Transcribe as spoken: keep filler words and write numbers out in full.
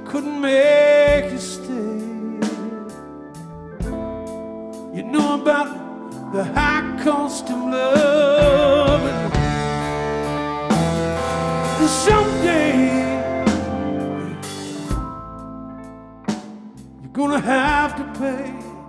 couldn't make you stay. You know about the high cost of love, and someday you're gonna have to pay.